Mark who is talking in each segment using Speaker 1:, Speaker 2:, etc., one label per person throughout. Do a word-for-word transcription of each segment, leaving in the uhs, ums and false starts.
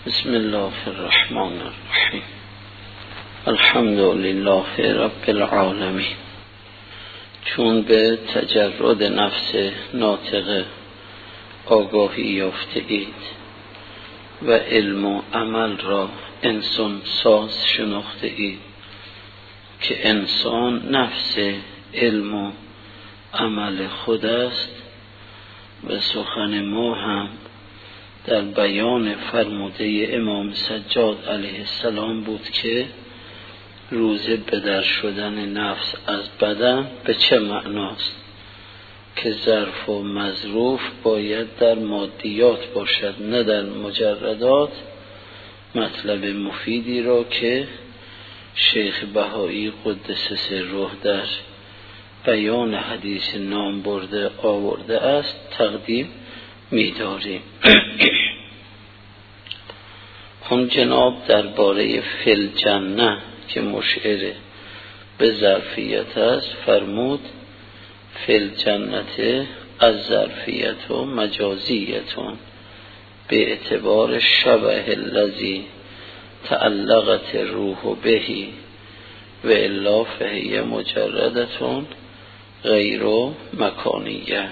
Speaker 1: بسم الله الرحمن الرحیم. الحمد لله رب العالمین. چون به تجرد نفس ناطقه آگاهی یافته اید و علم و عمل را انسان ساز شناخته اید که انسان نفس علم و عمل خود است و سخن ما هم در بیان فرموده امام سجاد علیه السلام بود که روز بدر شدن نفس از بدن به چه معناست، که ظرف و مظروف باید در مادیات باشد نه در مجردات. مطلب مفیدی را که شیخ بهایی قدس سره در بیان حدیث نام برده آورده است تقدیم می‌داریم. هم جناب درباره فل جنه که مشعر به ظرفیت است فرمود فل جنت از ظرفیت و مجازیتون به اعتبار شبه الذی تعلقت روح بهی و الا فهی مجردتون غیر مکانیه.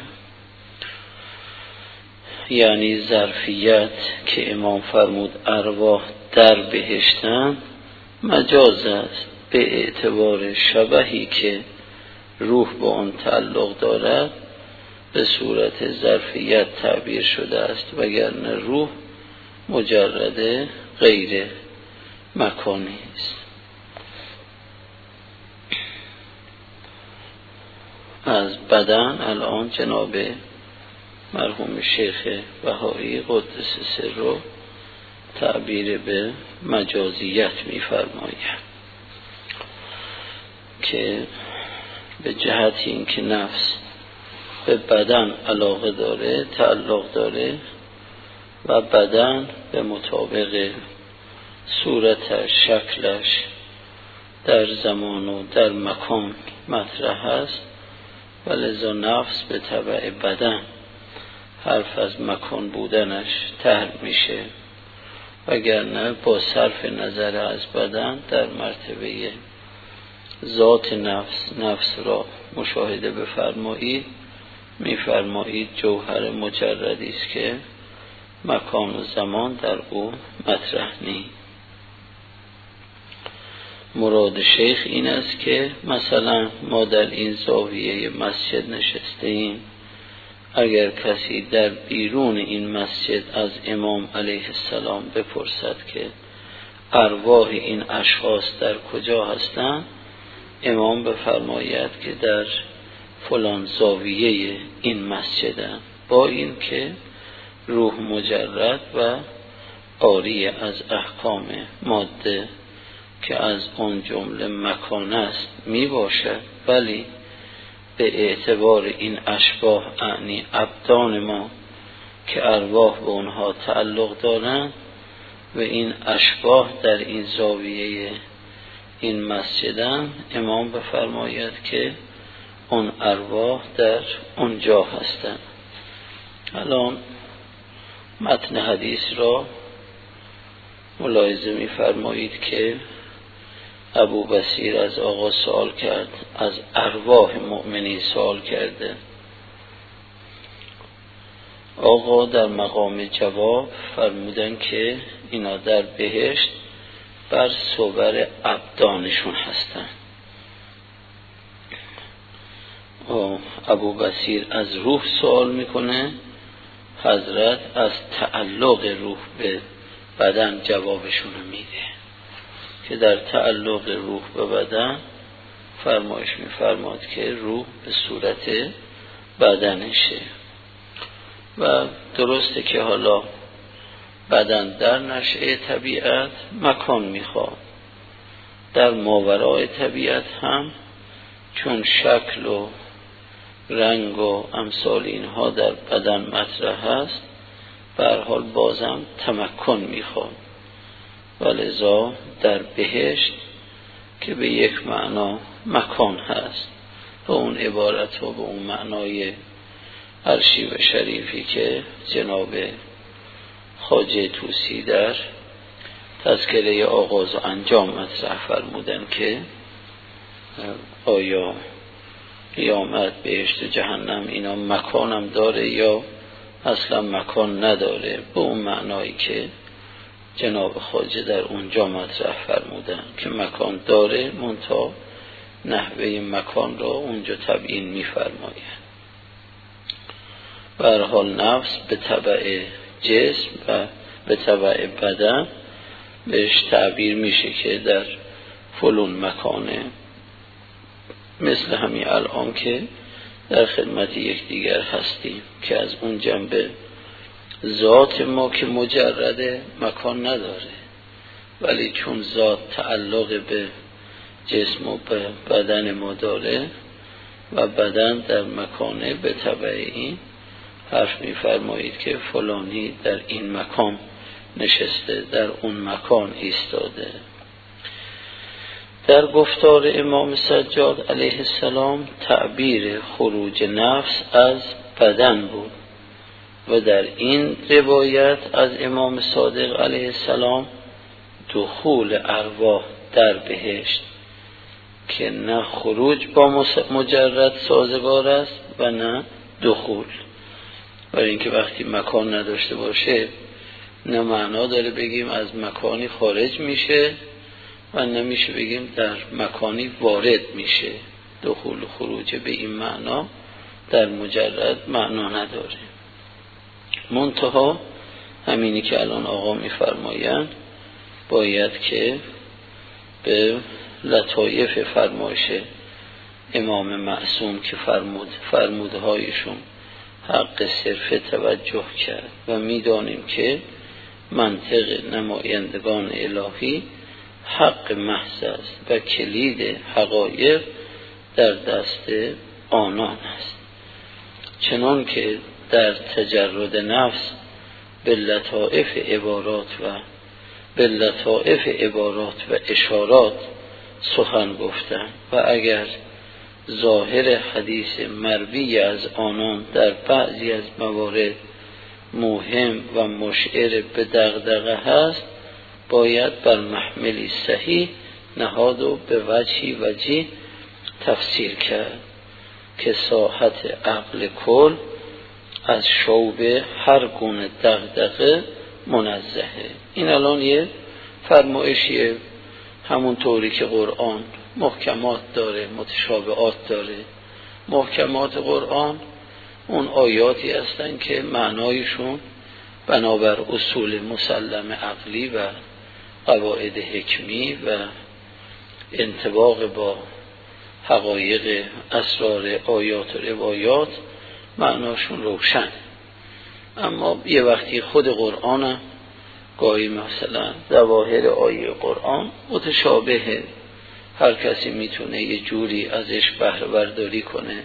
Speaker 1: یعنی ظرفیت که امام فرمود ارواح در بهشتن مجاز است به اعتبار شبهی که روح با آن تعلق دارد به صورت ظرفیت تعبیر شده است، وگرنه روح مجرد غیر مکانی است. از بدن الان جناب مرحوم شیخ بهایی قدس سره تعبیر به مجازیت می‌فرماید که به جهت این که نفس به بدن علاقه داره تعلق داره و بدن به مطابق صورتش شکلش در زمان و در مکان مطرح است و لذا نفس به تبع بدن حرف از مکان بودنش طرح میشه، وگرنه با صرف نظر از بدن در مرتبه ذات نفس نفس را مشاهده بفرمایید میفرمایید جوهر مجردی است که مکان و زمان در او مطرح نیست. مراد شیخ این است که مثلا ما در این زاویه مسجد نشسته ایم، اگر کسی در بیرون این مسجد از امام علیه السلام بپرسد که ارواح این اشخاص در کجا هستند، امام بفرماید که در فلان زاویه این مسجدند، با این که روح مجرد و عاری از احکام ماده که از آن جمله مکان است می باشد، ولی به اعتبار این اشباح اعنی ابدان ما که ارواح به اونها تعلق دارند و این اشباح در این زاویه این مسجدن، امام بفرماید که اون ارواح در اونجا هستند. الان متن حدیث را ملاحظه می‌فرمایید که ابو بصیر از آقا سوال کرد، از ارواح مؤمنین سوال کرده. آقا در مقام جواب فرمودن که اینا در بهشت بر صور ابدانشون هستن. ابو بصیر از روح سوال میکنه، حضرت از تعلق روح به بدن جوابشون میده که در تعلق روح به بدن فرمایش می‌فرماد که روح به صورت بدنشه و درسته که حالا بدن در نشأه طبیعت مکان میخواد، در ماورای طبیعت هم چون شکل و رنگ و امثال اینها در بدن مطرح هست، به هر حال بازم تمکن میخواد. ولذا در بهشت که به یک معنا مکان هست به اون عبارت و به اون معنای ارشیو شریفی که جناب خواجه طوسی در تذکره آغاز و انجام مطرح فرمودن که آیا قیامت، بهشت و جهنم اینا مکانم داره یا اصلا مکان نداره، به اون معنایی که جناب خواجه در اونجا مطرح فرمودن که مکان داره، منتها نحوه مکان را اونجا تبیین می‌فرمایند. به هر حال نفس به تبع جسم و به تبع بدن بهش تعبیر میشه که در فلون مکانه، مثل همین الان که در خدمت یکدیگر هستیم که از اون جنبه ذات ما که مجرد مکان نداره، ولی چون ذات تعلق به جسم و به بدن ما داره و بدن در مکانه، به تبع این حرف می‌فرمایید که فلانی در این مکان نشسته، در اون مکان ایستاده. در گفتار امام سجاد علیه السلام تعبیر خروج نفس از بدن بود و در این روایت از امام صادق علیه السلام دخول ارواح در بهشت که نه خروج با مجرد سازگار است و نه دخول، برای اینکه وقتی مکان نداشته باشه نه معنا داره بگیم از مکانی خارج میشه و نمیشه بگیم در مکانی وارد میشه. دخول و خروج به این معنا در مجرد معنا نداره. منتها همینی که الان آقا میفرمایند باید که به لطایف فرمایش امام معصوم که فرمود فرمودهایشون حق صرف توجه کرد و میدانیم که منطق نمایندگان الهی حق محض است و کلید حقایق در دست آنان است، چنان که در تجرد نفس به لطائف عبارات و به لطائف عبارات و اشارات سخن گفتن و اگر ظاهر حدیث مروی از آنان در بعضی از موارد مهم و مشعر به دغدغه هست، باید بر محملی صحیح نهاد و به وجهی وجه تفسیر کرد که ساحت عقل کل از شوب هر گونه دغدغه منزهه. این الان یه فرمایشیه، همون طوری که قرآن محکمات داره متشابهات داره. محکمات قرآن اون آیاتی هستن که معنایشون بنابر اصول مسلم عقلی و قواعد حکمی و انطباق با حقایق اسرار آیات و روایات معناشون روشن. اما یه وقتی خود قرآن هم گاهی مثلا ظواهر آیه قرآن متشابهه، هر کسی میتونه یه جوری ازش بهره برداری کنه.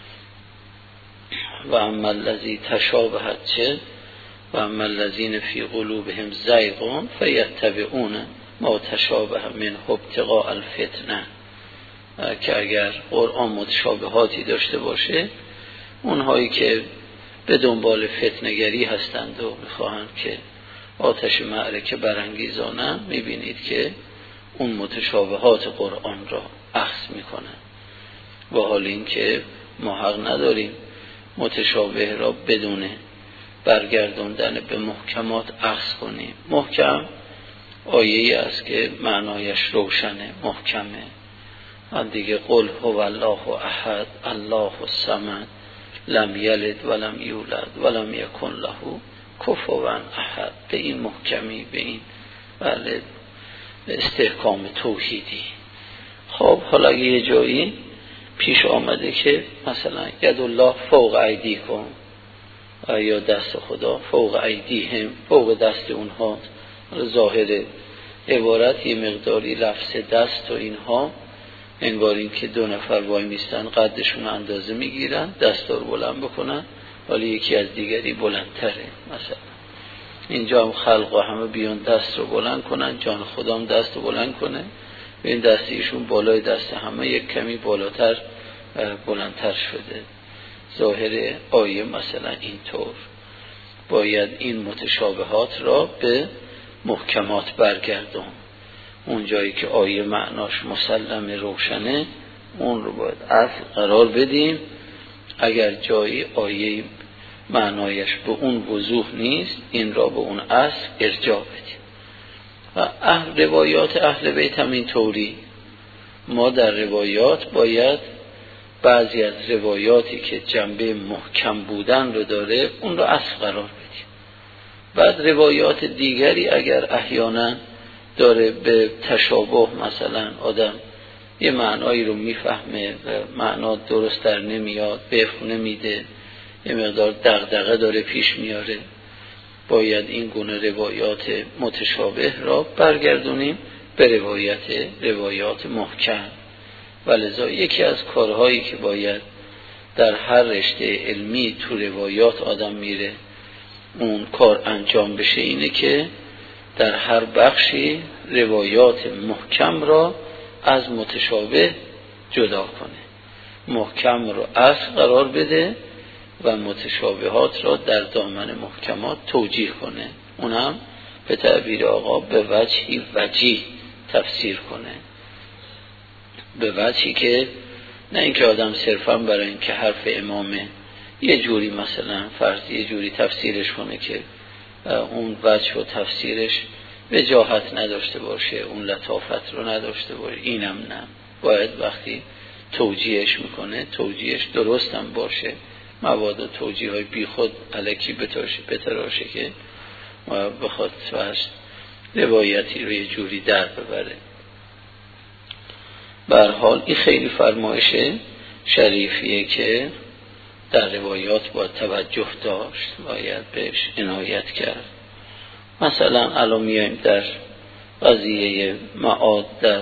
Speaker 1: و اما الذی تشابهت چه و اما الذین فی قلوبهم زیغ فیتبعون ما تشابه منه ابتغاء الفتنه، که اگر قرآن متشابهاتی داشته باشه، اونهایی که به دنبال فتنه‌گری هستند و میخواهند که آتش معرکه برانگیزانند، میبینید که اون متشابهات قرآن را اخذ میکنن، و حال این که ما حق نداریم متشابه را بدون برگردوندن به محکمات اخذ کنیم. محکم آیه‌ای است که معنایش روشنه، محکمه. و دیگه قل هو الله احد الله الصمد لم یلد ولم یولد ولم یکن له کفوا احد، به این محکمی، به این بله استحکام توحیدی. خب حالا یه جایی پیش آمده که مثلا ید الله فوق ایدیکم، یا دست خدا فوق ایدیهم، فوق دست اونها. ظاهر عبارت یه مقداری لفظ دست و اینها انگار این که دو نفر وای میستن قدشون اندازه میگیرن، دست رو بلند بکنن، ولی یکی از دیگری بلندتره. مثلا اینجا هم خلق و همه بیان دست رو بلند کنن، جان خدام دست رو بلند کنه، این دست ایشون بالای دست همه یک کمی بالاتر بلندتر شده. ظاهر آیه مثلا اینطور. باید این متشابهات را به محکمات برگردون. اون جایی که آیه معناش مسلم روشنه اون رو باید اصل قرار بدیم. اگر جایی آیه معنایش به اون وضوح نیست این را به اون اصل ارجاع بدیم. و اهل روایات اهل بیت هم این طوری، ما در روایات باید بعضی از روایاتی که جنبه محکم بودن رو داره اون رو اصل قرار بدیم. بعد روایات دیگری اگر احیانا داره به تشابه، مثلا آدم یه معنایی رو میفهمه و معنا درست در نمیاد، وفق نمیده، یه مقدار دغدغه داره پیش میاره، باید این گونه روایات متشابه را برگردونیم به روایت روایات محکم. ولذا یکی از کارهایی که باید در هر رشته علمی تو روایات آدم میره اون کار انجام بشه اینه که در هر بخشی روایات محکم را از متشابه جدا کنه، محکم را اصل قرار بده و متشابهات را در دامن محکمات توجیه کنه، اونم به تعبیر آقا به وجهی وجیه تفسیر کنه، به وجهی که نه اینکه آدم صرفا برای اینکه حرف امامه یه جوری مثلا فرض یه جوری تفسیرش کنه که اون وجه و تفسیرش وجاهت نداشته باشه، اون لطافت رو نداشته باشه. اینم نه، باید وقتی توجیهش میکنه توجیهش درست هم باشه، مبادا توجیه های بی خود الکی بتراشه بتراشه که بخواد فرض روایتی رو یه جوری در ببره. به هر حال این خیلی فرمایش شریفیه که در روایات باید توجه داشت، باید بهش عنایت کرد. مثلا الان میایم در قضیه معاد در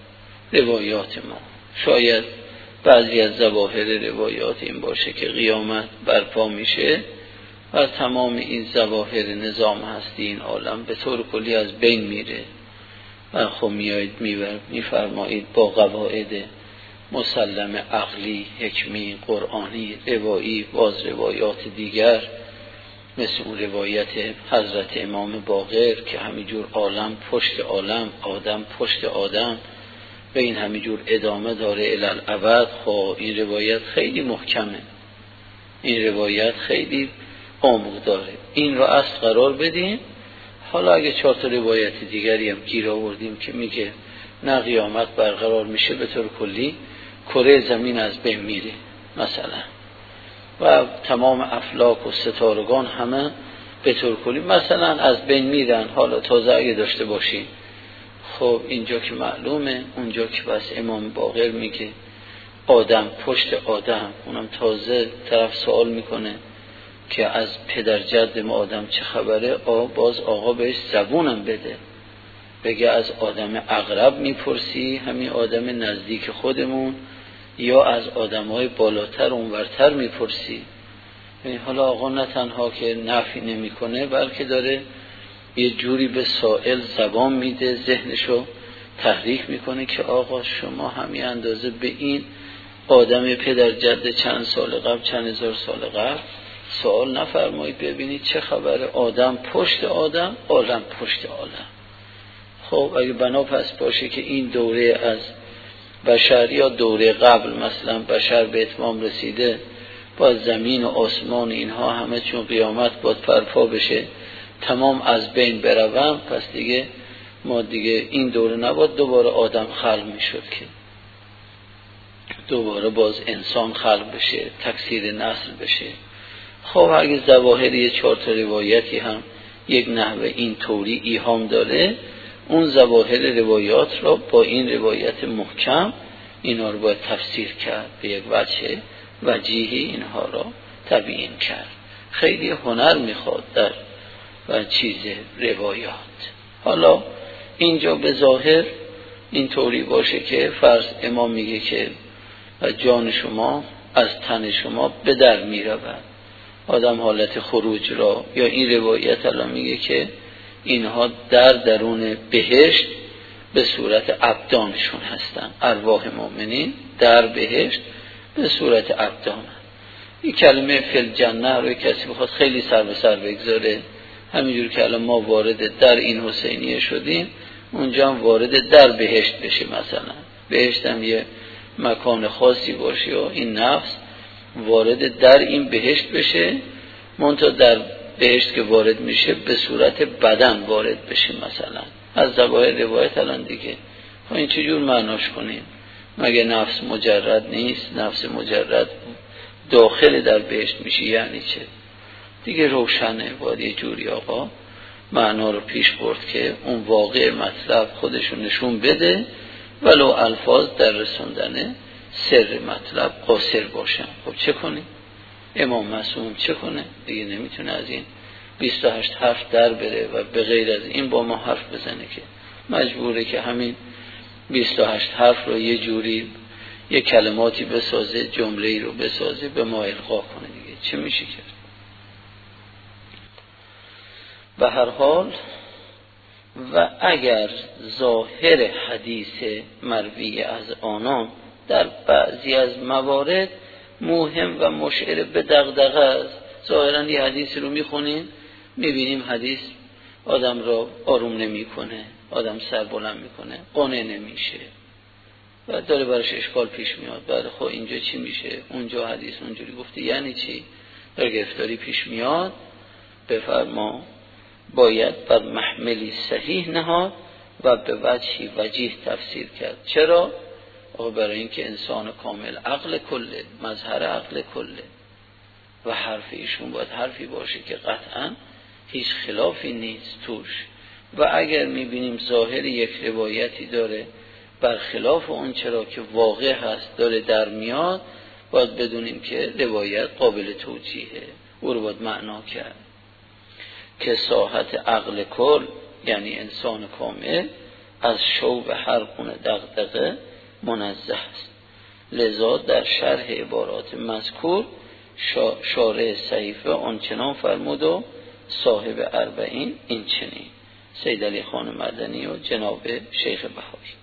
Speaker 1: روایات ما، شاید بعضی از ظواهر روایات این باشه که قیامت برپا میشه و تمام این ظواهر نظام هستی این عالم به طور کلی از بین میره و خب میایید میفرمایید با قواعد مسلم عقلی، حکمی، قرآنی، روایی، باز روایات دیگر مثل اون روایت حضرت امام باقر که همینجور عالم پشت عالم، آدم پشت آدم و این همینجور ادامه داره الالعبد. خب این روایت خیلی محکمه، این روایت خیلی عمق داره، این رو اصل قرار بدیم. حالا اگه چهار تا روایت دیگری هم گیر آوردیم که میگه نه قیامت برقرار میشه، به طور کلی کره زمین از بین میره مثلا و تمام افلاک و ستارگان همه به طور کلی مثلا از بین میرن، حالا تازه اگه داشته باشیم. خب اینجا که معلومه، اونجا که بس امام باقر میگه آدم پشت آدم، اونم تازه طرف سوال میکنه که از پدر جد ما آدم چه خبره، آ باز آقا بهش زبونم بده، بگه از آدم اقرب میپرسی، همین آدم نزدیک خودمون، یا از آدم‌های بالاتر اونورتر میپرسی. حالا آقا نه تنها که نفی نمیکنه بلکه داره یه جوری به سائل زبان میده، ذهنشو تحریک میکنه که آقا شما همین اندازه به این آدم پدر جد چند سال قبل، چند هزار سال قبل سوال نفرمایید ببینید چه خبره، آدم پشت آدم، عالم پشت عالم. خب اگه بنا پس باشه که این دوره از بشر یا دوره قبل مثلا بشر به اتمام رسیده، با زمین و آسمان اینها همه چون قیامت باید برپا بشه تمام از بین بروم، پس دیگه ما دیگه این دوره نباید دوباره آدم خلق میشد که دوباره باز انسان خلق بشه، تکثیر نسل بشه. خب اگه ظواهر یه چهار تا روایتی هم یک نحوه این طوری ایهام داره، اون ظواهر روایات را با این روایت محکم اینا رو باید تفسیر کرد، به یک وجه وجیهی اینها را تبیین کرد. خیلی هنر میخواد در و چیز روایات. حالا اینجا به ظاهر این طوری باشه که فرض امام میگه که جان شما از تن شما به در میرود، آدم حالت خروج را، یا این روایت الان میگه که اینها در درون بهشت به صورت ابدانشون هستن، ارواح مؤمنین در بهشت به صورت ابدان. این کلمه فی الجنه رو کسی بخواد خیلی سر به سر بگذاره همینجور که الان ما وارد در این حسینیه شدیم، اونجا هم وارد در بهشت بشه. مثلا بهشت هم یه مکان خاصی باشه و این نفس وارد در این بهشت بشه، منتها در بهشت که وارد میشه به صورت بدن وارد بشه. مثلا از ظواهر روایت الان دیگه خب این چجور معناش کنیم؟ مگه نفس مجرد نیست؟ نفس مجرد داخل در بهشت میشه یعنی چه؟ دیگه روشنه. باید یه جوری آقا معنا رو پیش برد که اون واقع مطلب خودشون نشون بده، ولو الفاظ در رسوندن سر مطلب قاصر باشن. خب چه کنیم؟ امام معصوم چه کنه؟ دیگه نمیتونه از این بیست و هشت حرف در بره و به غیر از این با ما حرف بزنه، که مجبوره که همین بیست و هشت حرف رو یه جوری یه کلماتی بسازه، جمله‌ای رو بسازه، به ما القا کنه. دیگه چه میشه کرد؟ به هر حال و اگر ظاهر حدیث مروی از آنان در بعضی از موارد مهم و مشعر به دغدغه است. ظاهرا یه حدیث رو میخونیم میبینیم حدیث آدم را آروم نمیکنه، آدم سر بلند میکنه، قانع نمیشه و داره براش اشکال پیش میاد. بعد خب اینجا چی میشه؟ اونجا حدیث اونجوری گفته یعنی چی؟ در گرفتاری پیش میاد. بفرما باید بر محملی صحیح نهاد و به وجهی وجیه تفسیر کرد. چرا؟ برای اینکه انسان کامل عقل کله، مظهر عقل کله و حرف ایشون باید حرفی باشه که قطعا هیچ خلافی نیست توش. و اگر میبینیم ظاهر یک روایتی داره برخلاف اون چرا که واقع هست داره در میاد، باید بدونیم که روایت قابل توجیهه، او رو باید معنا کرد. که ساحت عقل کل یعنی انسان کامل از شوب هر گونه دغدغه منزه است. لذا در شرح عبارات مذکور شارح صحیفه آنچنان فرمود و صاحب اربعین این چنین، سید علی خان مدنی و جناب شیخ بهایی.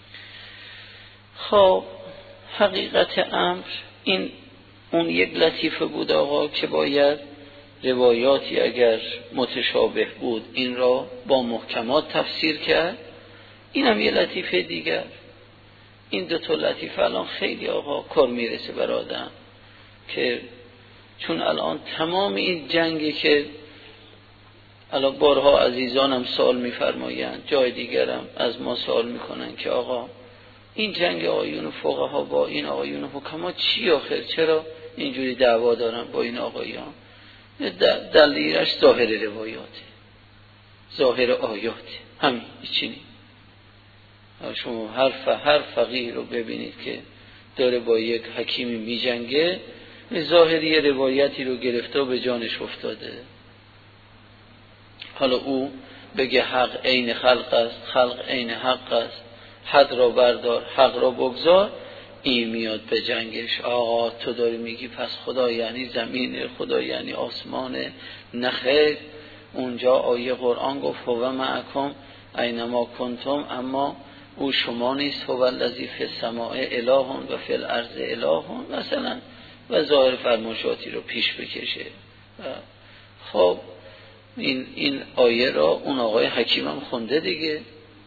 Speaker 1: خب حقیقت امر این اون یک لطیفه بود آقا که باید روایاتی اگر متشابه بود این را با محکمات تفسیر کرد. این هم یه لطیفه دیگر. این دو تا لطیفه الان خیلی آقا کار میرسه بر آدم، که چون الان تمام این جنگی که الان بارها عزیزانم سوال میفرمایند، جای دیگرم از ما سوال میکنن که آقا این جنگ آقایون فقها با این آقایون حکما چی آخر؟ چرا اینجوری دعوا دارن با این آقایان؟ دلیلش ظاهر روایاته، ظاهر آیاته، همین چی نیست. شما هر هر فقیه رو ببینید که داره با یک حکیمی می جنگه، ظاهری روایتی رو گرفته و به جانش افتاده. حالا او بگه حق عین خلق است، خلق عین حق است، حد را بردار حق را بگذار، این میاد به جنگش. آقا تو داری میگی پس خدا یعنی زمین، خدا یعنی آسمان؟ نخیر، اونجا آیه قرآن گفت هو معکم اینما کنتم، اما او شما نیست، هو الذی فی السماء اله و فی الارض اله مثلا، و ظاهر فرمایشاتی رو پیش بکشه. خب این این آیه را اون آقای حکیمم خونده دیگه،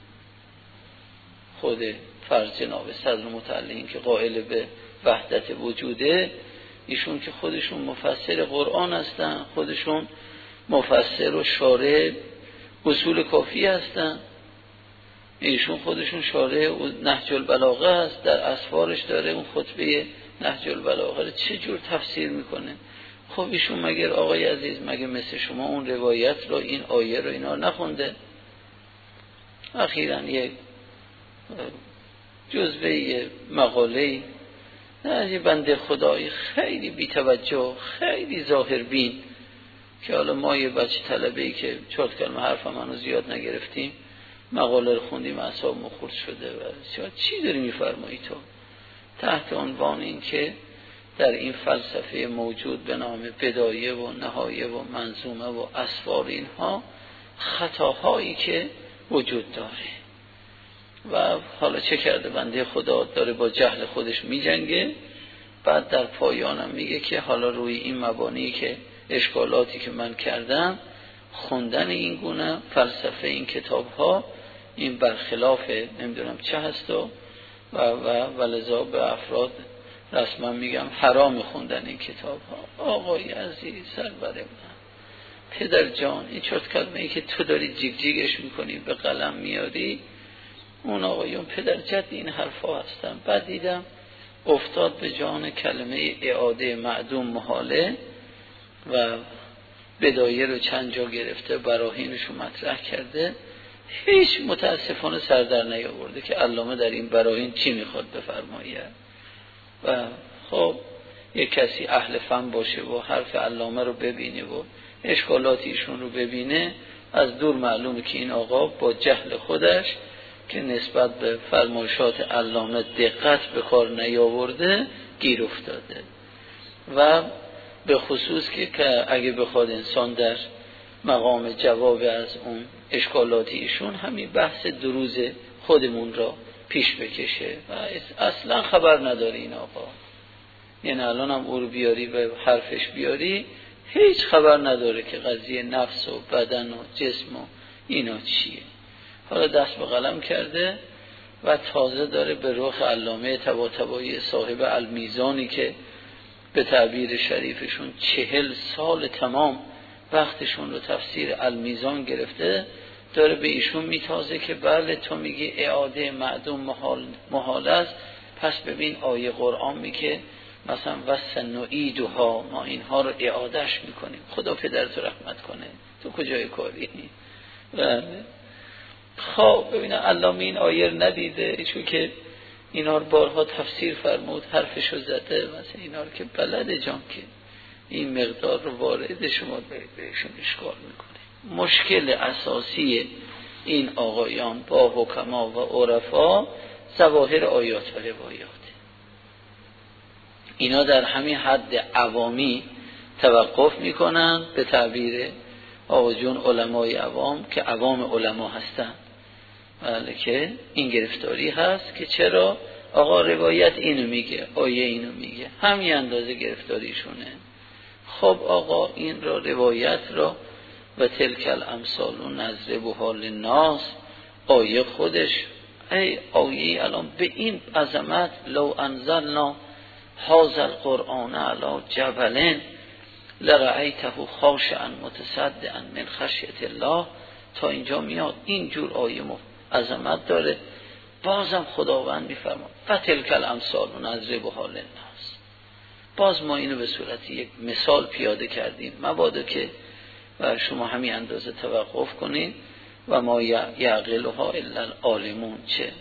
Speaker 1: خود فرض جناب صدر متعلین که قائل به وحدت وجوده، ایشون که خودشون مفسر قرآن هستن، خودشون مفسر و شارح اصول کافی هستن، ایشون خودشون شارح نهج البلاغه هست، در اسفارش داره اون خطبه نهج البلاغه رو چه جور تفسیر میکنه. خب ایشون مگر آقای عزیز مگه مثل شما اون روایت رو، این آیه رو اینا نخونده؟ اخیراً یک جزوه مقاله نه یه بنده خدایی خیلی بی توجه، خیلی ظاهر بین، که حالا ما یه بچه طلبه‌ای که چهار کلمه حرف منو زیاد نگرفتیم، مقاله رو خوندیم اعصابم خورد شده و چی داری میفرمایی تو؟ تحت عنوان این که در این فلسفه موجود به نام بدایه و نهایه و منظومه و اسفار اینها خطاهایی که وجود داره. و حالا چه کرده بنده خدا؟ داره با جهل خودش می جنگه، بعد در پایانم میگه که حالا روی این مبانی که اشکالاتی که من کردم خوندن این گونه فلسفه این کتاب ها این برخلاف نمیدونم چه هست و و ولذا به افراد رسما میگم حرام خوندن این کتاب ها. آقای عزیز سرور من، پدر جان، این چرت کلمه ای که تو داری جیگ جیگش میکنی به قلم میاری، اون آقایون پدر جد این حرفا هستن. بعد دیدم افتاد به جان کلمه اعاده معدوم محاله و بدایه رو چند جا گرفته، براهینش رو مطرح کرده، هیچ متاسفانه سر در نیاورده که علامه در این براهین چی میخواد بفرماید. و خب یک کسی اهل فن باشه و حرف علامه رو ببینه و اشکالات ایشون رو ببینه، از دور معلومه که این آقا با جهل خودش که نسبت به فرمایشات علامه دقت به کار نیاورده گیر افتاده. و به خصوص که, که اگه بخواد انسان در مقام جواب از اون اشکالات ایشون همین بحث دروز خودمون را پیش بکشه و اصلا خبر نداره این آقا، یعنی الان هم او رو بیاری و حرفش بیاری هیچ خبر نداره که قضیه نفس و بدن و جسم و اینا چیه. حالا دست به قلم کرده و تازه داره به رخ علامه طباطبایی صاحب المیزانی که به تعبیر شریفشون چهل سال تمام وقتشون رو تفسیر المیزان گرفته، داره به ایشون میتازه که بله تو میگی اعاده معدوم محال, محال است، پس ببین آیه قرآن میگه مثلا وسنعیدها، ما اینها رو اعادهش میکنیم. خدا پدرتو رحمت کنه، تو کجای کاری؟ بله. خب ببینه علامه این آیه رو ندیده، چون که اینا رو بارها تفسیر فرمود، حرفشو زده، مثلا اینا رو که بلده جان که این مقدار رو وارد شما بهشون اشکال میکنه. مشکل اساسی این آقایان با حکما و عرفا ظواهر آیات و روایات، اینا در همین حد عوامی توقف میکنن، به تعبیر آقا جون علمای عوام که عوام علما هستن، ولی که این گرفتاری هست که چرا آقا روایت اینو میگه، آیه اینو میگه، همین اندازه گرفتاریشونه. خب آقا این را روایت را و تلک الامثال و نضربها للناس، آیه خودش ای آیه الان به این عظمت لو انزلنا هذا القرآن علی جبل لرأیته خاشعا متصدعا من خشیة الله، تا اینجا میاد اینجور آیه عظمت داره. بازم خداوند میفرماد و تلک الامثال و نضربها للناس، باز ما اینو به صورت یک مثال پیاده کردیم، مبادا که و شما همین اندازه توقف کنید و ما یعقلها الا العالمون چه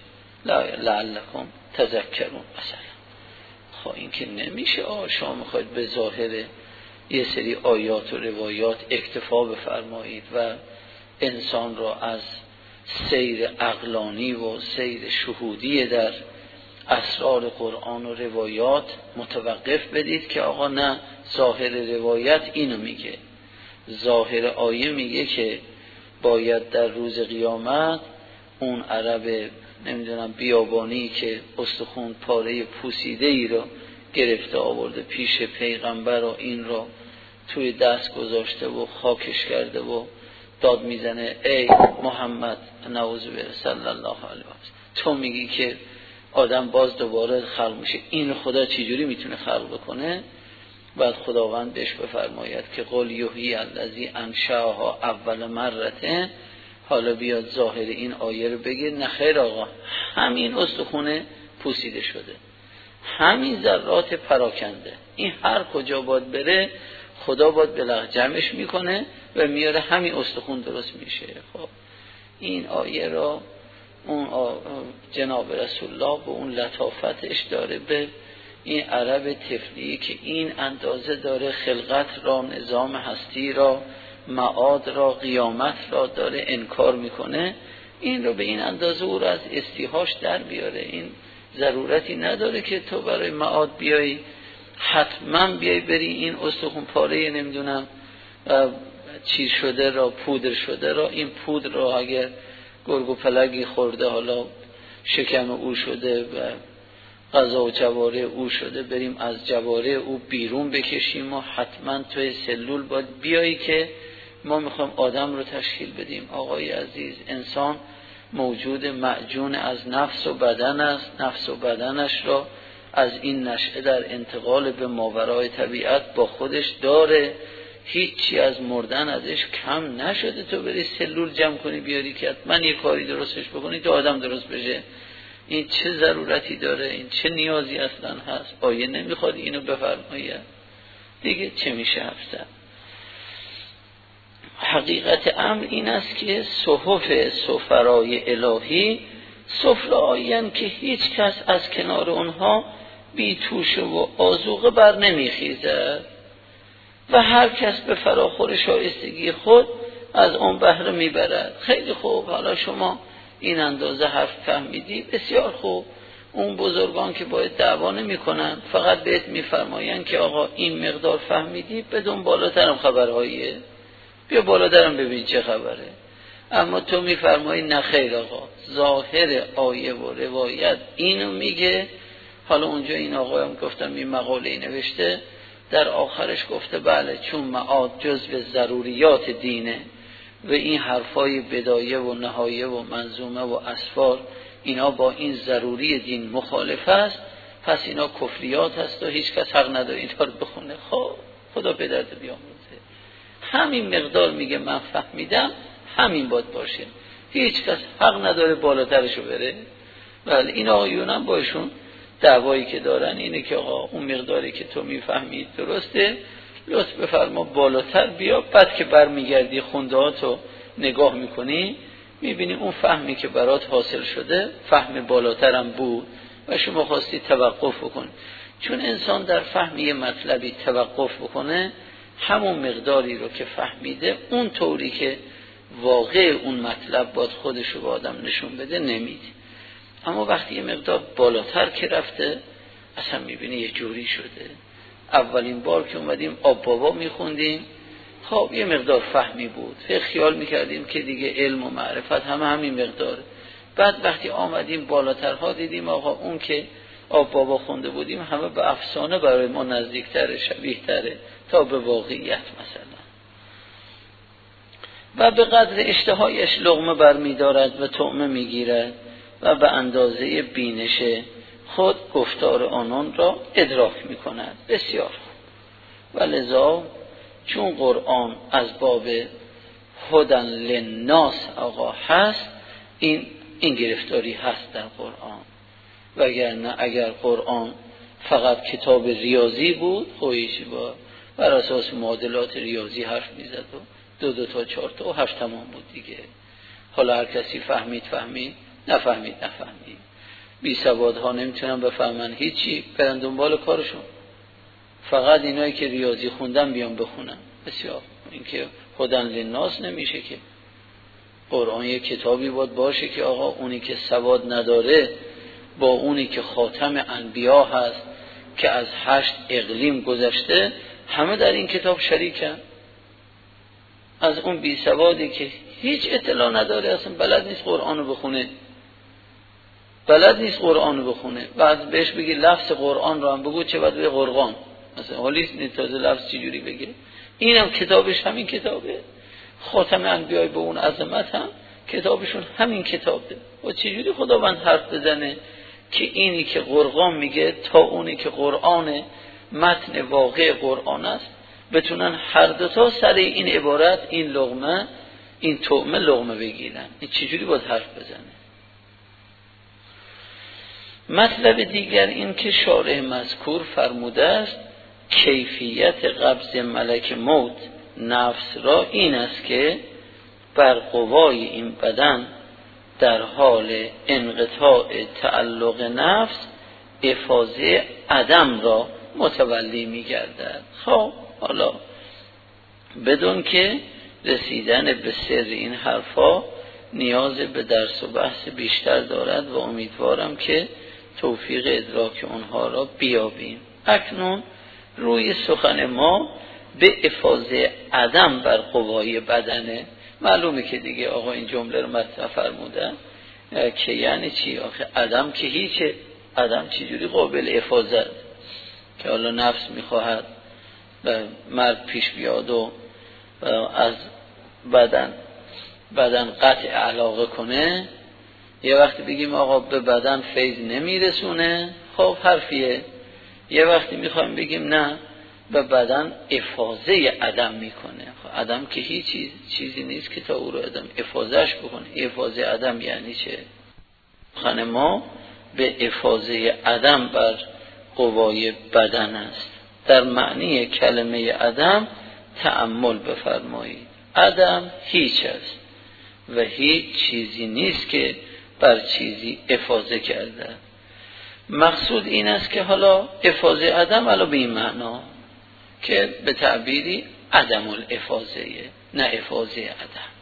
Speaker 1: لعلکم تذکرون مثلا. خب این که نمیشه آه شما میخواید به ظاهر یه سری آیات و روایات اکتفا بفرمایید و انسان را از سیر عقلانی و سیر شهودی در اسرار قرآن و روایات متوقف بدید که آقا نه ظاهر روایت اینو میگه، ظاهر آیه میگه که باید در روز قیامت اون عرب نمیدونم بیابانی که استخون پاره پوسیده ای رو گرفته آورده پیش پیغمبر و این رو توی دست گذاشته و خاکش کرده و داد میزنه ای محمد نعوذ بالله صلی الله علیه و تو میگی که آدم باز دوباره خلق میشه، این خدا چجوری میتونه خلق بکنه؟ بعد خداوند بهش بفرماید که قل یحیی الذی انشأها اول مرته، حالا بیاد ظاهر این آیه رو بگه نه خیر آقا، همین استخونه پوسیده شده، همین ذرات پراکنده، این هر کجا باید بره خدا باید بلغ جمعش میکنه و میاره همین استخون درست میشه. خب این آیه را اون جناب رسول الله به اون لطافتش داره به این عرب طفلی که این اندازه داره خلقت را، نظام هستی را، معاد را، قیامت را داره انکار میکنه، این رو به این اندازه او را از استیهاش در بیاره. این ضرورتی نداره که تو برای معاد بیای حتما بیای بری این استخون پاره نمیدونم چی شده را، پودر شده را، این پودر را اگر گرگ و پلگی خورده حالا شکم او شده و غذا و جواره او شده، بریم از جواره او بیرون بکشیم و حتما توی سلول باید بیایی که ما میخوایم آدم رو تشکیل بدیم. آقای عزیز، انسان موجود معجون از نفس و بدن است. نفس و بدنش را از این نشأه در انتقال به ماورای طبیعت با خودش داره، هیچی از مردن ازش کم نشده. تو بری سلول جمع کنی بیاری که من یه کاری درستش بکنی تو آدم درست بشه، این چه ضرورتی داره؟ این چه نیازی اصلا هست؟ آیه نمیخواد اینو بفرمایه دیگه، چه میشه حرف؟ حقیقت امر این است که صحف سفرای الهی سفره‌ایند که هیچ کس از کنار اونها بی توشه و آذوقه بر نمیخیزد و هر کس به فراخور شایستگی خود از اون بهره میبرد. خیلی خوب، حالا شما این اندازه حرف فهمیدی، بسیار خوب. اون بزرگان که باید دعوا نمی‌کنن، فقط بهت میفرمایند که آقا این مقدار فهمیدی، بدون بالاترم خبرهاییه، بیا بالاترم ببین چه خبره. اما تو میفرمایی نه خیر آقا، ظاهر آیه و روایت اینو میگه. حالا اونجا این آقا هم گفتم این مقاله نوشته، در آخرش گفته بله چون معاد جزو ضروریات دینه و این حرفای بدایه و نهایه و منظومه و اسفار اینا با این ضروری دین مخالف است، پس اینا کفریات هست و هیچ کس حق نداره اینا رو بخونه. خب خدا پدرت بیامرزه، همین مقدار میگه من فهمیدم، همین باید باشه، هیچ کس حق نداره بالاترشو بره. بله این آقایون هم باشون دعوایی که دارن اینه که آقا اون مقداری که تو میفهمید درسته، لطف بفرما بالاتر بیا. بعد که برمیگردی خوندهاتو نگاه میکنی میبینی اون فهمی که برات حاصل شده فهم بالاترم بود و شما خواستی توقف بکن. چون انسان در فهم یه مطلبی توقف بکنه، همون مقداری رو که فهمیده اون طوری که واقع اون مطلب باید خودشو به آدم نشون بده نمیده. اما وقتی یه مقدار بالاتر که رفته اصلا میبینی یه جوری شده. اولین بار که اومدیم آب بابا میخوندیم، خب یه مقدار فهمی بود، فقط خیال میکردیم که دیگه علم و معرفت همه همین مقداره. بعد وقتی آمدیم بالاترها دیدیم آقا اون که آب بابا خونده بودیم همه به افسانه برای ما نزدیکتره، شبیهتره تا به واقعیت مثلا. و به قدر اشتهایش لقمه برمیدارد و طعمه میگیرد و به اندازه بینش خود گفتار آنان را ادراک میکند. بسیار خوب. و لذا چون قرآن از باب هدن للناس آقا هست، این این گرفتاری هست در قرآن. وگرنه اگر قرآن فقط کتاب ریاضی بود خویشی با بر اساس معادلات ریاضی حرف میزد و دو دو تا چهار تا و هشت تمام بود دیگه. حالا هر کسی فهمید فهمید، نفهمید نفهمید. بی سوادها نمیتونن بفهمن هیچی، برن دنبال کارشون. فقط اینایی که ریاضی خوندن بیان بخونن. بسیار این که هدن للناس نمیشه که. قرآن یک کتابی باید باشه که آقا اونی که سواد نداره با اونی که خاتم انبیا هست که از هشت اقلیم گذشته همه در این کتاب شریکن. از اون بی سوادی که هیچ اطلاع نداره، اصلا بلد نیست قرآنو بخونه، بلد نیست قرآنو بخونه، بعد بهش بگی لفظ قرآن رو هم بگو چه باید به قرآن مثلا حالیست نیست تازه لفظ چجوری بگه. اینم کتابش همین کتابه، خاتم انبیای به اون عظمت هم کتابشون همین کتابه. و چجوری خداوند حرف بزنه که اینی که قرآن میگه تا اونی که قرآن متن واقع قرآن است بتونن هر دوتا سر این عبارت این لقمه این طعمه لقمه بگیرن؟ این چجوری باید حرف بزنه؟ مطلب دیگر این که شارح مذکور فرموده است کیفیت قبض ملک موت نفس را این است که بر قوای این بدن در حال انقطاع تعلق نفس افاضه عدم را متولی می گردد. خب حالا بدون که رسیدن به سر این حرفا نیاز به درس و بحث بیشتر دارد و امیدوارم که توفیق ادراک اونها را بیابیم. اکنون روی سخن ما به افاضه عدم بر قوای بدنه. معلومه که دیگه آقا این جمله رو مطرح فرمودن که یعنی چی؟ آخه عدم که هیچه، عدم چجوری قابل افاضه که حالا نفس میخواهد مرد پیش بیاد و از بدن بدن قطع علاقه کنه، یه وقتی بگیم آقا به بدن فیض نمیرسونه، خب حرفیه. یه وقتی میخوایم بگیم نه به بدن افاضه عدم میکنه. خب عدم که هیچ چیز چیزی نیست که تا او رو عدم افاضهش بکنه. افاضه عدم یعنی چه؟ خانه ما به افاضه عدم بر قوای بدن است. در معنی کلمه عدم تأمل بفرمایید. عدم هیچ است و هیچ چیزی نیست که بر چیزی افاضه کرده. مقصود این است که حالا افاضه عدم علا به این معنا که به تعبیری عدم الافاضه، نه افاضه عدم.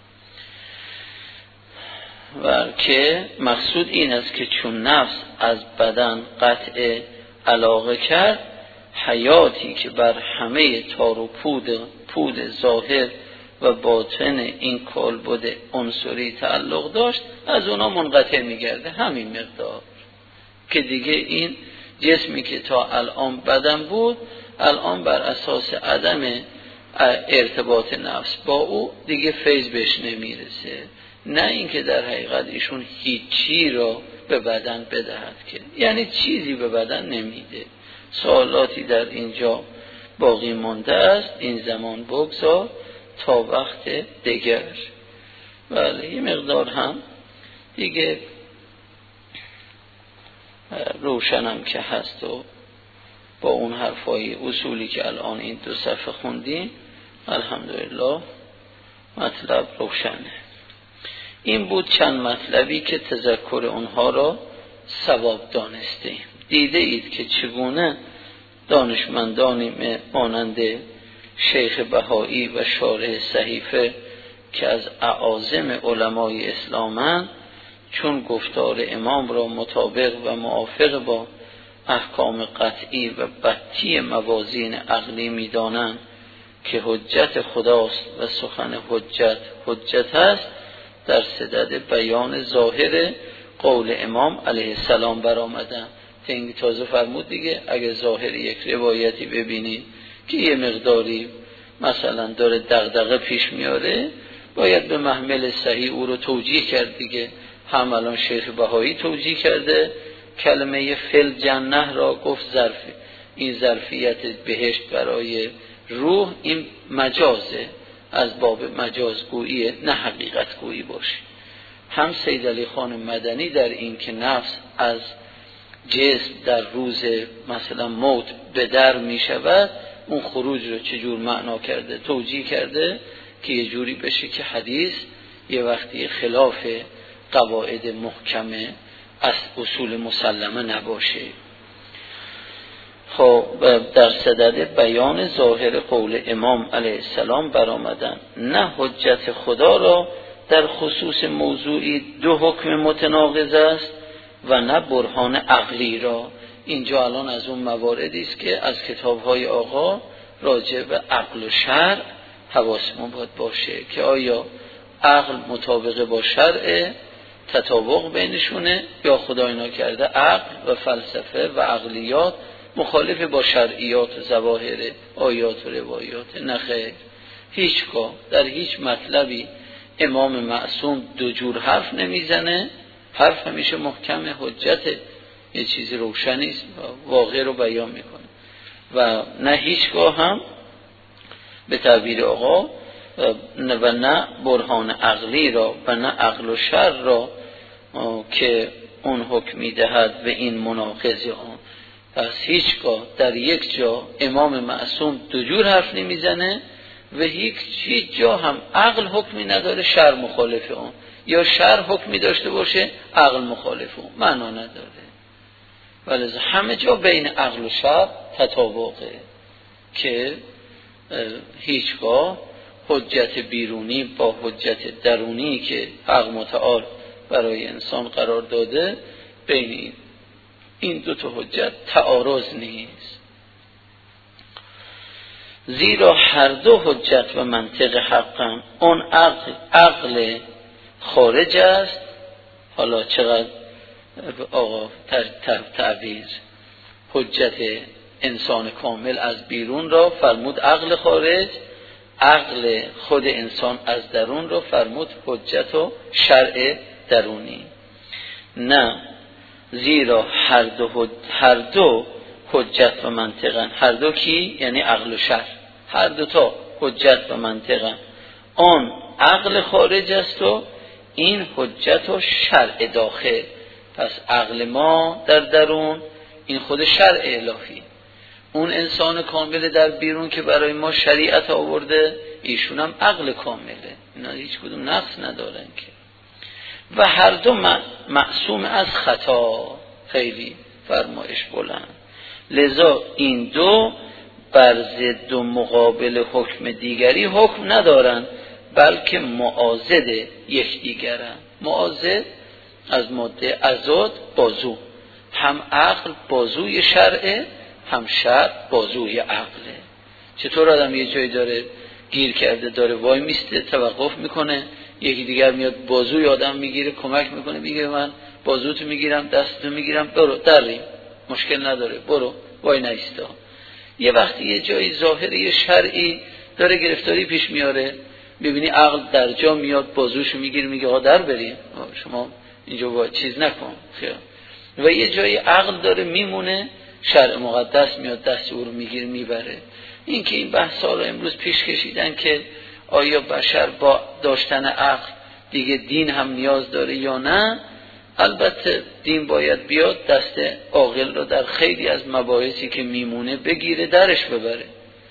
Speaker 1: و که مقصود این است که چون نفس از بدن قطع علاقه کرد، حیاتی که بر همه تار و پود پود ظاهر و باطن این کالبد عنصری تعلق داشت از اونا منقطع میگرده. همین مقدار که دیگه این جسمی که تا الان بدن بود، الان بر اساس عدم ارتباط نفس با او دیگه فیض بهش نمیرسه. نه اینکه در حقیقت ایشون هیچی را به بدن بدهد، که یعنی چیزی به بدن نمیده. سوالاتی در اینجا باقی مانده است، این زمان بگذار تا وقت دیگر. بله یه مقدار هم دیگه روشنم که هست و با اون حرفای اصولی که الان این دو صفحه خوندیم الحمدلله مطلب روشنه. این بود چند مطلبی که تذکر اونها را ثواب دانستیم. دیده اید که چگونه دانشمندانی مانند شیخ بهایی و شارح صحیفه که از اعاظم علمای اسلامند، چون گفتار امام را مطابق و موافق با احکام قطعی و بطی موازین عقلی می دانند که حجت خداست و سخن حجت حجت است، در صدد بیان ظاهر قول امام علیه السلام برآمدند. تنگی تازه فرمود دیگه، اگه ظاهر یک روایتی ببینید که یه مقداری مثلا داره دغدغه پیش میاره، باید به محمل صحیح او رو توجیه کرد دیگه. هم الان شیخ بهایی توجیه کرده کلمه فل جنه را، گفت ظرف این ظرفیت بهشت برای روح این مجازه، از باب مجازگویی نه حقیقت گویی باشه. هم سید علی خان مدنی در این که نفس از جسم در روز مثلا موت به در می شود، اون خروج رو چجور معنا کرده، توجیه کرده که یه جوری بشه که حدیث یه وقتی خلاف قواعد محکمه از اصول مسلمه نباشه. خب در صدد بیان ظاهر قول امام علیه السلام برآمدن، نه حجت خدا را در خصوص موضوعی دو حکم متناقض است و نه برهان عقلی را. اینجا الان از اون مواردی است که از کتاب‌های آقا راجع به عقل و شرع حواسمون باید باشه که آیا عقل مطابق با شرع، تطابق بینشونه، یا خدای ناکرده عقل و فلسفه و عقلیات مخالف با شرعیات و ظواهر آیات و روایات. نه خیر، هیچگاه در هیچ مطلبی امام معصوم دو جور حرف نمیزنه. حرف همیشه محکم، حجت یه چیزی روشنی است و واقع رو بیان میکنه، و نه هیچگاه هم به تعبیر آقا و نه برهان عقلی را و نه عقل و شرع را که اون حکم میدهد به این مناقض آن. پس هیچگاه در یک جا امام معصوم دو جور حرف نمیزنه و هیچ هیچ جا هم عقل حکمی نداره شرع مخالف اون، یا شرع حکمی داشته باشه عقل مخالف اون، معنا نداره. ولی همه جا بین عقل و شرع تطابقه که هیچگاه حجت بیرونی با حجت درونی که حق متعال برای انسان قرار داده، بین این دو تا حجت تعارض نیست، زیرا هر دو حجت و منطق حقم. اون عقل, عقل خارج است. حالا چقدر آقا تعبیر حجت انسان کامل از بیرون را فرمود عقل خارج، عقل خود انسان از درون رو فرمود حجت و شرع درونی. نه، زیرا هر دو هر دو حجت و منطقن. هر دو کی؟ یعنی عقل و شرع، هر دو تا حجت و منطقن. آن عقل خارج است و این حجت و شرع داخل. پس عقل ما در درون، این خود شرع الهی. اون انسان کامل در بیرون که برای ما شریعت آورده، ایشون هم عقل کامله، اینا هیچ کدوم نقص ندارن که. و هر دو معصوم از خطا، خیلی فرمایش بلند. لذا این دو بر ضد و مقابل حکم دیگری حکم ندارن، بلکه معاضد یکدیگرن. معاضد از ماده عضد، بازو. هم عقل بازوی شرعه، هم شرع بازوی عقله. چطور آدم یه جایی داره گیر کرده، داره وای میسته، توقف میکنه، یکی دیگر میاد بازوی آدم میگیره، کمک میکنه، میگه من بازوتو میگیرم، دستتو میگیرم، برو دریم، مشکل نداره، برو، وای نایستا. یه وقتی یه جایی ظاهری شرعی داره گرفتاری پیش میاره، ببینی عقل در جا میاد، بازوشو میگیره، میگه آقا در بریم، شما اینجا با چیز نکن خیال. و یه جایی عقل داره میمونه، شرع مقدس میاد دست او رو میگیره میبره. این که این بحثا رو امروز پیش کشیدن که آیا بشر با داشتن عقل دیگه دین هم نیاز داره یا نه. البته دین باید بیاد دست عاقل رو در خیلی از مباحثی که میمونه بگیره، درش ببره.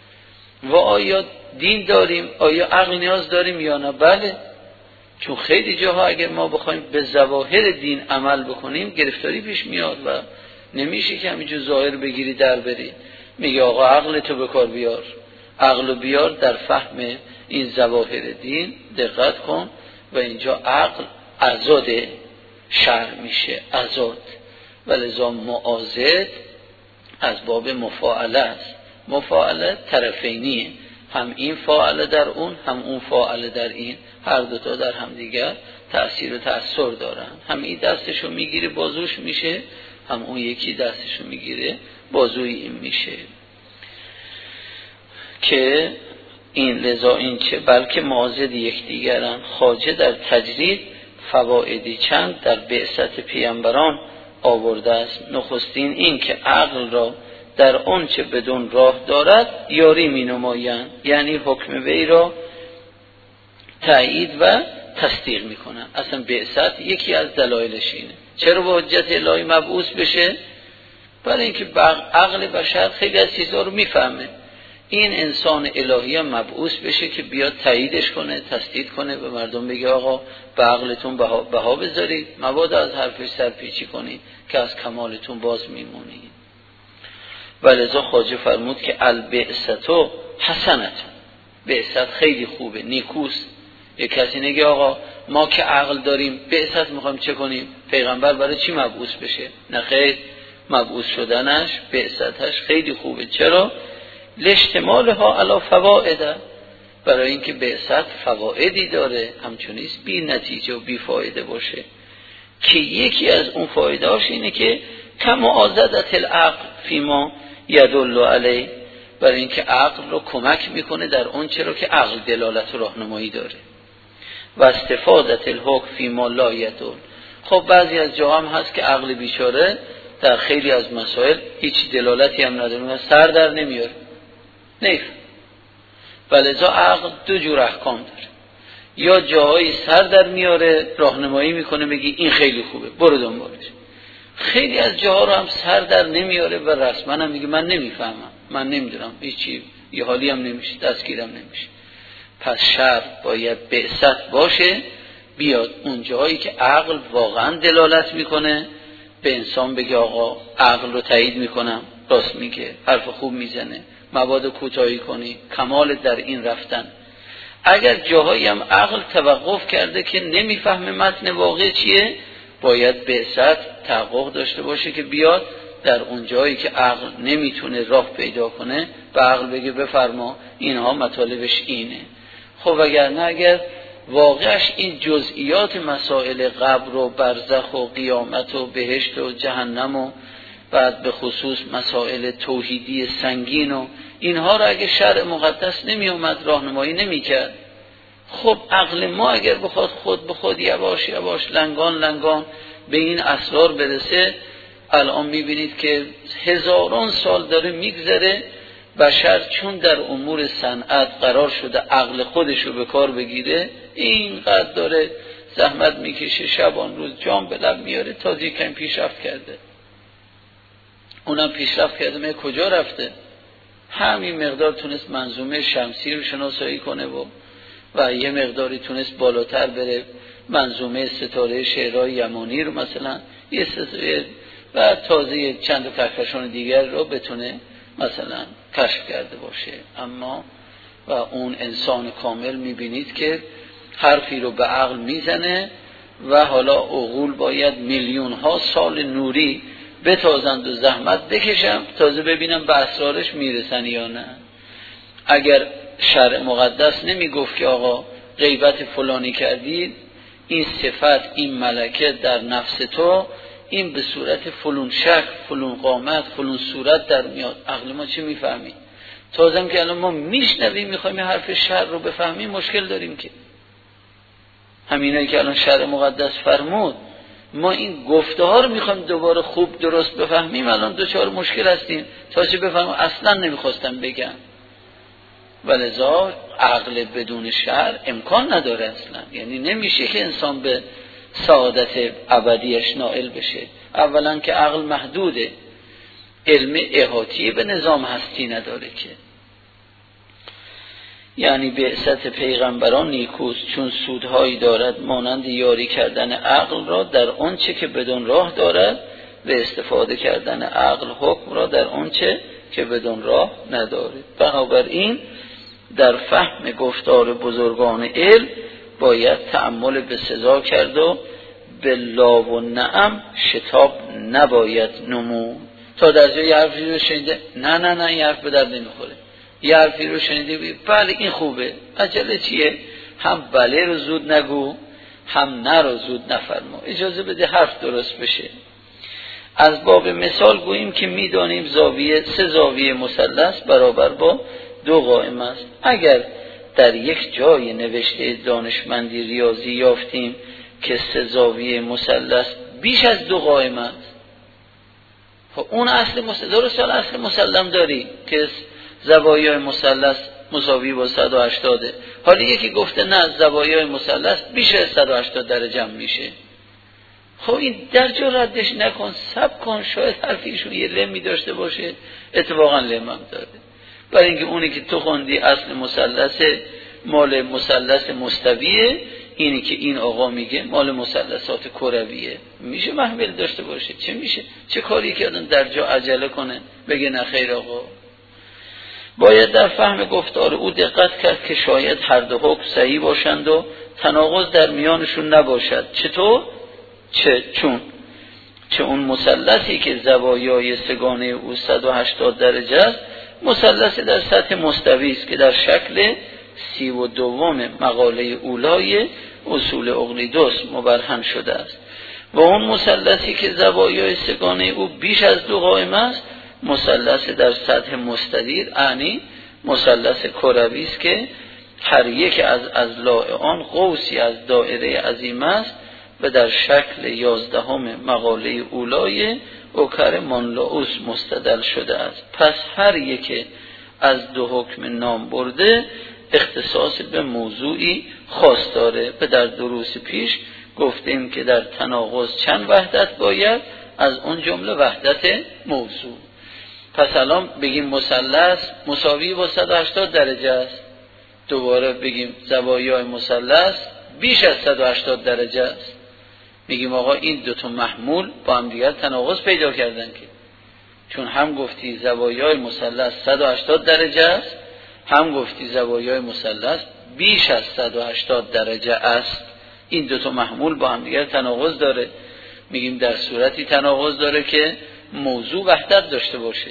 Speaker 1: و آیا دین داریم، آیا عقل نیاز داریم یا نه؟ بله، چون خیلی جاها اگر ما بخوایم به ظواهر دین عمل بکنیم گرفتاری پیش میاد و نمیشه که همینجور ظاهر بگیری در بری. میگه آقا عقل تو به کار بیار، عقل بیار در فهم این ظواهر دین دقت کن. و اینجا عقل عضد شرع میشه، عضد. ولذا معاضد از باب مفاعله است. مفاعله طرفینیه، هم این فاعله در اون، هم اون فاعله در این، هر دوتا در هم دیگر تأثیر و تأثیر دارن. هم این دستشو میگیره بازوش میشه، هم اون یکی دستشو میگیره بازوی این میشه. که این لذا این چه بلکه معاضد یکدیگرن. خواجه در تجرید فوائدی چند در بعثت پیامبران آورده است. نخستین این که عقل را در آن چه بدون راه دارد یاری می نمایند، یعنی حکم وی را تایید و تصدیق می کنند. اصلا بعثت یکی از دلایلش اینه. چرا با حجت الهی مبعوث بشه؟ برای اینکه عقل بشر خیلی از چیزها رو میفهمه. این انسان الهی هم مبعوث بشه که بیاد تاییدش کنه، تصدیق کنه، به مردم بگه آقا به عقلتون بها, بها بذارید، مبادا از حرفش سرپیچی کنید که از کمالتون باز میمونید. ولذا خواجه فرمود که البعثتو حسنتون، بعثت خیلی خوبه، نیکوست. یک کسی نگه آقا ما که عقل داریم بعثت میخوایم چه کنیم؟ پیغمبر برای چی مبعوث بشه؟ نه خیر، مبعوث شدنش، بعثتش خیلی خوبه. چرا؟ لاجتماعها علی فوائد، برای اینکه بعثت فوائدی داره، همچنیست بی نتیجه و بی فایده باشه. که یکی از اون فایدهاش اینه که کمعاضدت العقل فیما یدل علیه، برای اینکه عقل رو کمک میکنه در اون چرا که عقل دلالت و راهنمایی داره. و استفادت الحکم فیما لا یدل. خب بعضی از جاها هم هست که عقل بیچاره در خیلی از مسائل هیچ دلالتی هم نداره و سر در نمیاره، نیفهم. ولذا عقل دو جور احکام داره، یا جاهایی سر در میاره راهنمایی میکنه بگی این خیلی خوبه برو دنبالش، خیلی از جاها رو هم سر در نمیاره و رسما هم میگه من نمیفهمم، من نمیدونم، هیچی، یه حالی هم نمیشه، دستگیرم نمیشه. پس شرع باید بعثت باشه، بیاد اون جایی که عقل واقعا دلالت میکنه به انسان بگه آقا عقل رو تایید میکنم، راست میگه، حرف خوب میزنه، مبادا کوتاهی کنی، کمال در این رفتن. اگر جاهایی هم عقل توقف کرده که نمیفهمه متن واقع چیه، باید بعثت تحقق داشته باشه که بیاد در اون جایی که عقل نمیتونه راه پیدا کنه به عقل بگه بفرما اینها مطالبش اینه. خب اگر نه، اگر واقعش این جزئیات مسائل قبر و برزخ و قیامت و بهشت و جهنم و بعد به خصوص مسائل توحیدی سنگین و اینها را اگه شرع مقدس نمی اومد راهنمایی نمی کرد، خب عقل ما اگر بخواد خود به خود یواش یواش لنگان لنگان به این اسرار برسه، الان میبینید که هزاران سال داره میگذره، بشر چون در امور صنعت قرار شده عقل خودش رو به کار بگیره، اینقدر داره زحمت میکشه، شبان روز جام به لب میاره، تا کم پیشرفت کرده. اونم پیشرفت کرده من کجا رفته؟ همین مقدار تونست منظومه شمسی رو شناسایی کنه و و یه مقداری تونست بالاتر بره، منظومه ستاره شعرهای یمانی رو مثلا یه ستاره و تازه چند کهکشان دیگر رو بتونه مثلا کشف کرده باشه. اما و اون انسان کامل میبینید که حرفی رو به عقل میزنه و حالا عقول باید میلیون ها سال نوری بتازند و زحمت بکشم تازه ببینم به اسرارش میرسن یا نه. اگر شرع مقدس نمیگفت که آقا غیبت فلانی کردید، این صفت این ملکه در نفس تو این به صورت فلون شکل فلون قامت فلون صورت در میاد، عقل ما چی میفهمید؟ تازم که الان ما میشنویم میخوایم حرف شرع رو بفهمیم مشکل داریم. که همینایی که الان شرع مقدس فرمود، ما این گفته ها رو میخوایم دوباره خوب درست بفهمیم، الان دوچار مشکل هستیم تا چه بفهمیم اصلا نمیخواستم بگم. ولذا عقل بدون شرع امکان نداره اصلا، یعنی نمیشه که انسان به سعادت ابدیش نائل بشه. اولا که عقل محدوده، علم احاطی به نظام هستی نداره که. یعنی بعثت پیغمبران نیکوست چون سودهایی دارد مانند یاری کردن عقل را در آنچه که بدون راه دارد و استفاده کردن عقل حکم را در آنچه که بدون راه نداره. بنابراین در فهم گفتار بزرگان علم باید تأمل به سزا کرد و به لا و نعم شتاب نباید نمود. تا در جای حرفی رو شنیده نه نه نه این حرف به درد نمیخوره، یه حرفی رو شنیده بله این خوبه، عجله چیه؟ هم بله رو زود نگو هم نه رو زود نفرما، اجازه بده حرف درست بشه. از باب مثال گوییم که میدانیم زاویه سه زاویه مثلث برابر با دو قائم است. اگر در یک جای نوشته دانشمندی ریاضی یافتیم که سه زاویه مثلث بیش از دو قائم است، اون اصل مسلم درست اصل مسلم داری که زوایای مثلث مساوی با صد و هشتاد، حالا یکی گفته نه زوایای مثلث بیش از صد و هشتاد درجه میشه. خب این درجه ردش نکن، صبر کن، شاید حرفیشون یه لمی داشته باشه، اتفاقا لم هم داده. برای اینکه اونی که تو خوندی اصل مثلث مال مثلث مستویه، اینی که این آقا میگه مال مثلثات کرویه، میشه محمل داشته باشه؟ چه میشه؟ چه کاری که آدم در جا عجله کنه بگه نه خیر آقا؟ باید در فهم گفتار او دقت کرد که شاید هر دو حکم صحیح باشند و تناقض در میانشون نباشد. چطور؟ چه چون چه اون مثلثی که زوایای سگانه او صد و هشتاد درجه است، مثلثی در سطح مستوی است که در شکل سی و دوم مقاله اولای اصول اقلیدس مبرهن شده است. و اون مثلثی که زوایای سگانه او بیش از دو قائم است، مثلث در سطح مستدیر، یعنی مثلث کروی است که هر یک از اضلاع آن قوسی از دایره عظیم است و در شکل یازدهم مقاله اولای اوکر مانلاوس مستدل شده است. پس هر یک از دو حکم نام برده اختصاص به موضوعی خاص داره. و در دروس پیش گفتیم که در تناقض چند وحدت باید، از اون جمله وحدت موضوع. پس الان بگیم مثلث مساوی با صد و هشتاد درجه است، دوباره بگیم زوایای مثلث بیش از صد و هشتاد درجه است، میگیم آقا این دو تا محمول با هم دیگر تناقض پیدا کردن، که چون هم گفتی زوایای مثلث صد و هشتاد درجه است، هم گفتی زوایای مثلث بیش از صد و هشتاد درجه است، این دو تا محمول با هم دیگر تناقض داره. میگیم در صورتی تناقض داره که موضوع وحدت داشته باشه.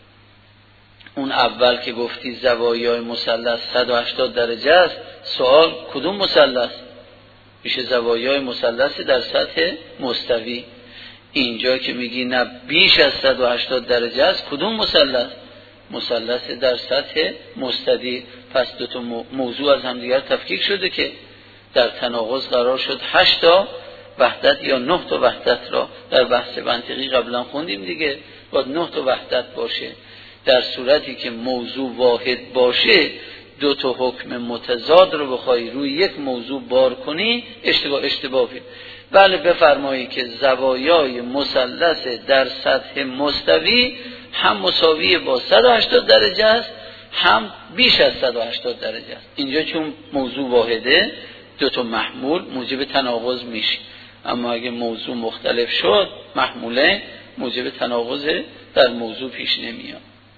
Speaker 1: اون اول که گفتی زوایای مثلث صد و هشتاد درجه است، سوال کدوم مثلث؟ میشه زوایای مثلث در سطح مستوی. اینجا که میگی نه بیش از صد و هشتاد درجه است، کدوم مثلث؟ مثلث در سطح مستدیر. پس دو تا موضوع از همدیگر تفکیک شده که در تناقض قرار شد هشت تا وحدت یا نه تا وحدت را در بحث منطقی قبلا خوندیم دیگه، باید نه تا وحدت باشه. در صورتی که موضوع واحد باشه دو تا حکم متضاد رو بخوای روی یک موضوع بار کنی اشتباه اشتباهی. بله بفرمایی که زوایای مثلث در سطح مستوی هم مساوی با صد و هشتاد درجه است هم بیش از صد و هشتاد درجه است. اینجا چون موضوع واحده دو تا محمول موجب تناقض میشه، اما اگه موضوع مختلف شد محموله موجب تناقض در موضوع پیش نمیاد.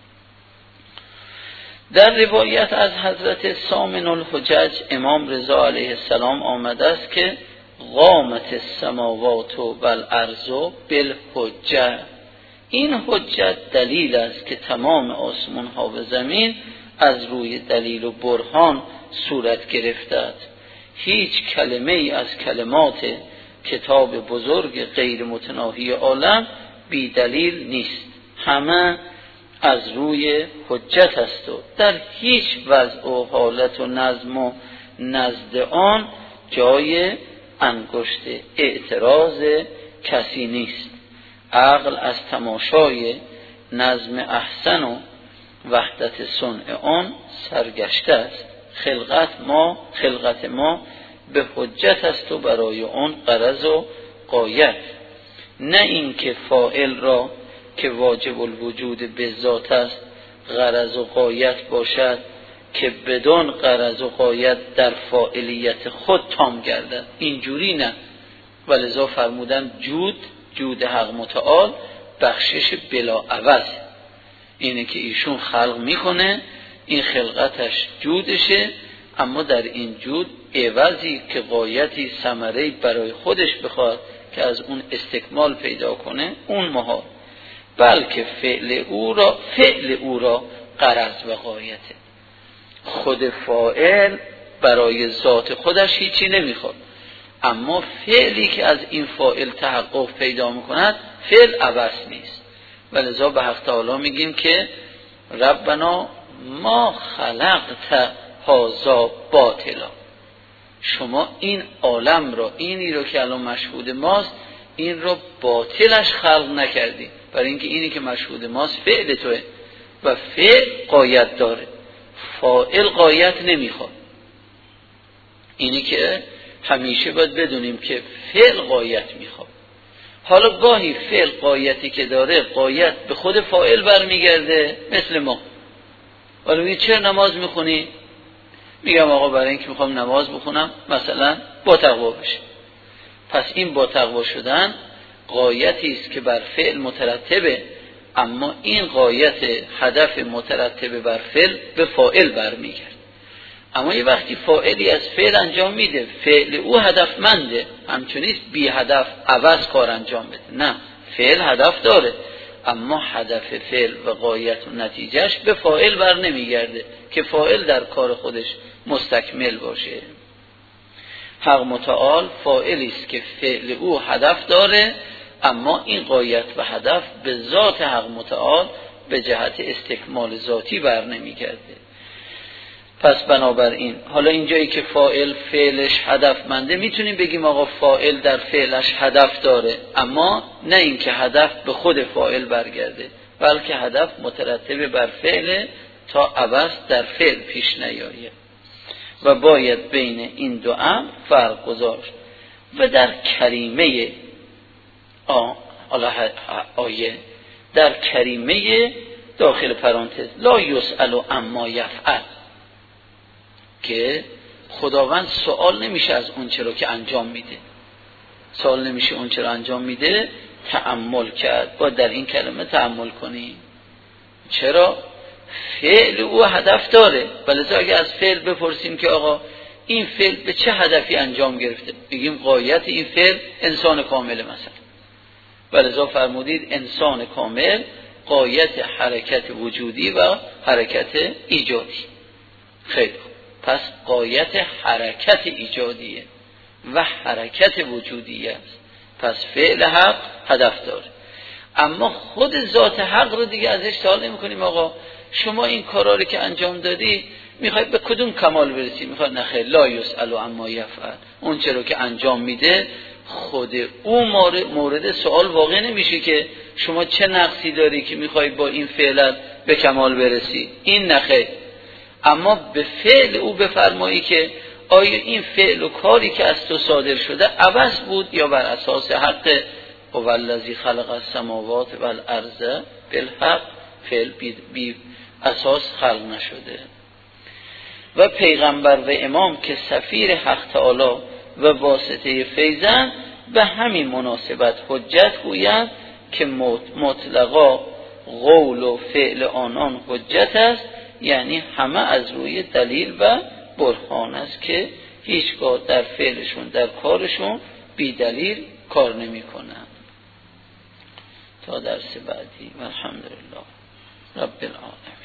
Speaker 1: در روایت از حضرت سامن الحجج امام رضا علیه السلام آمده است که قامت السماوات و الارض بالحجه. این حجت دلیل است که تمام آسمان ها و زمین از روی دلیل و برهان صورت گرفته است. هیچ کلمه ای از کلمات کتاب بزرگ غیر متناهی عالم بی دلیل نیست، همه از روی حجت است و در هیچ وضع و حالت و نظم و نزد آن جای انگشت اعتراض کسی نیست. عقل از تماشای نظم احسن و وحدت صنع آن سرگشته است. خلقت ما خلقت ما به حجت است و برای آن غرض و غایت، نه اینکه فاعل را که واجب الوجود به ذات است غرض و غایت باشد که بدون غرض و غایت در فاعلیت خود تام گردد. اینجوری نه. ولذا فرمودن جود جود حق متعال بخشش بلا عوض، اینه که ایشون خلق میکنه، این خلقتش جودشه، اما در این جود عوضی که غایتی ثمره‌ای برای خودش بخواد که از اون استکمال پیدا کنه اون محال، بلکه فعل او را فعل او را غرض و غایته. خود فاعل برای ذات خودش هیچی نمیخواد، اما فعلی که از این فاعل تحقق پیدا میکند فعل عوض نیست. ولذا به حق تعالی میگیم که ربنا ما خلقت هذا باطلا، شما این عالم را اینی رو که الان مشهود ماست این را باطلش خلق نکردی، برای اینکه اینی که مشهود ماست فعل توه و فعل غایت داره، فاعل غایت نمیخواد. اینی که همیشه باید بدونیم که فعل غایت میخواد. حالا گاهی فعل غایتی که داره غایت به خود فاعل برمیگرده، مثل ما. حالا میگه چرا نماز میخونی؟ میگم آقا برای اینکه میخوام نماز بخونم مثلا با تقوا بشه. پس این با تقوا شدن غایتی است که بر فعل مترتبه، اما این غایت هدف مترتبه بر فعل به فاعل برمیگرده. اما یه وقتی فاعلی از فعل انجام میده فعل او هدفمنده، همچنین بی هدف عوض کار انجام بده، نه، فعل هدف داره اما هدف فعل و غایت و نتیجهش به فاعل بر نمیگرده که فاعل در کار خودش مستکمل باشه. حق متعال فاعلی است که فعل او هدف داره، اما این غایت و هدف به ذات حق متعال به جهت استکمال ذاتی بر نمیگرده. پس بنابراین حالا اینجایی که فاعل فعلش هدفمنده میتونیم بگیم آقا فاعل در فعلش هدف داره، اما نه اینکه هدف به خود فاعل برگرده، بلکه هدف مترتب بر فعل تا عوض در فعل پیش نیاید و باید بین این دو امر فرق گذاشت. و در کریمه آیه در کریمه داخل پرانتز لا یسأل عما یفعل، که خداوند سوال نمیشه از اون چرا که انجام میده، سوال نمیشه اون چرا انجام میده، تأمل کرد. باید در این کلمه تأمل کنیم. چرا؟ فعل او هدف داره. ولذا اگه از فعل بپرسیم که آقا این فعل به چه هدفی انجام گرفته، بگیم غایت این فعل انسان کامل مثلا. ولذا فرمودید انسان کامل غایت حرکت وجودی و حرکت ایجادی. خیلی خوب، پس غایت حرکت ایجادیه و حرکت وجودی است. پس فعل حق هدف داره، اما خود ذات حق رو دیگه ازش سوال نمی کنیم آقا شما این کارا رو که انجام دادی میخوای به کدوم کمال برسی؟ میخوای نخیر لا یسأل عما یفعل، اون چرا که انجام میده خود او مورد سوال واقع نمیشه که شما چه نقصی داری که میخوای با این فعلت به کمال برسی، این نخیر. اما به فعل او بفرمایی که آیا این فعل و کاری که از تو صادر شده عبث بود یا بر اساس حق، هو الذی خلق السماوات والارض بالحق، فعل بی, بی اساس خلق نشده. و پیغمبر و امام که سفیر حق تعالی و واسطه فیضن به همین مناسبت حجت گویند که مطلقا قول و فعل آنان حجت است، یعنی همه از روی دلیل و برهان است که هیچگاه در فعلشون در کارشون بی دلیل کار نمی کنند. تا درس بعدی. الحمدلله رب العالمین.